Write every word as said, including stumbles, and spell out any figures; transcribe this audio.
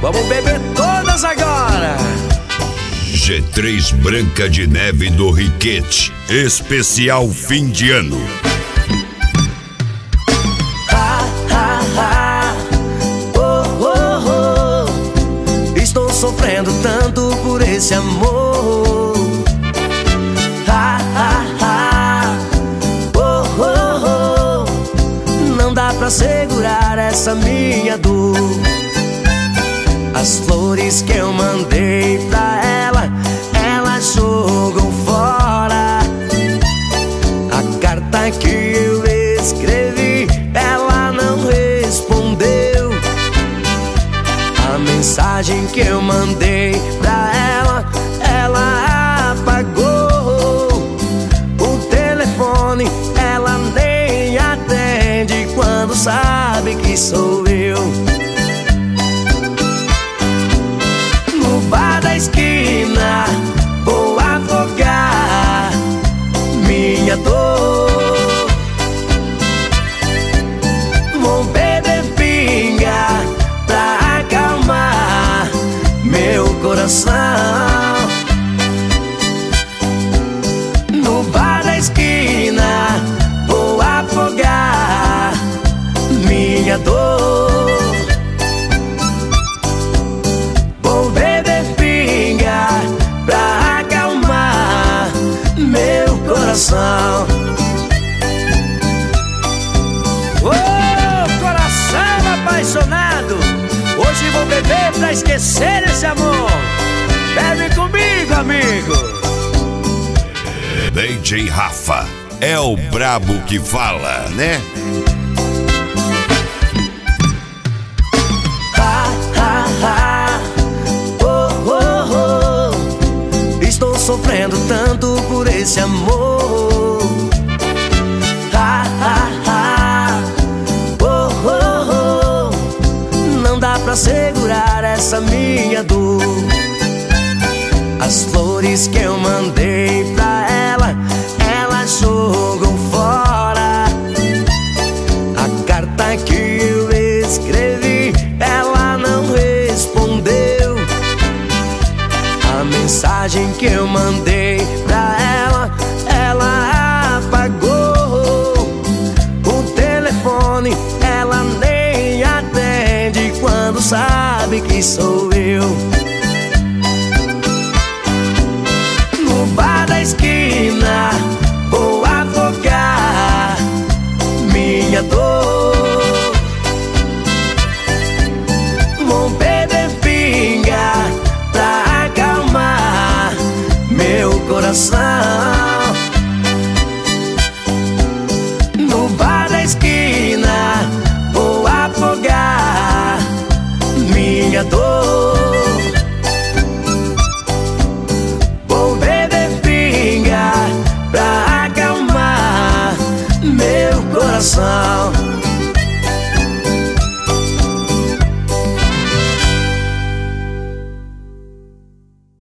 Vamos beber todas agora. G três Branca de Neve do Riquete, especial fim de ano. Ha, ha, ha. Oh, oh, oh. Estou sofrendo tanto por esse amor. Ha, ha, ha. Oh, oh, oh. Não dá pra segurar essa minha dor. As flores que eu mandei pra ela, ela jogou fora. A carta que eu escrevi, ela não respondeu. A mensagem que eu mandei pra ela, ela apagou. O telefone ela nem atende quando sabe que sou eu. Bar da esquina, vou afogar minha dor. Vou beber pinga pra acalmar meu coração. No bar da esquina, vou afogar minha dor. Pra acalmar meu coração. Ô, oh, coração apaixonado, hoje vou beber pra esquecer esse amor. Bebe comigo, amigo. D J Rafa é o brabo que fala, né? Ha, ha, ha. Estou sofrendo tanto por esse amor. Ha, ha, ha. Oh, oh, oh. Não dá pra segurar essa minha dor. As flores que eu mandei pra ela, ela jogou fora. A carta que eu escrevi, ela não respondeu. A mensagem que eu mandei pra ela, ela apagou. O telefone ela nem atende quando sabe que sou eu. No bar da esquina, vou afogar minha dor. Vou beber pinga pra acalmar meu coração. No bar da esquina, vou afogar minha dor. Vou beber pinga pra acalmar meu coração.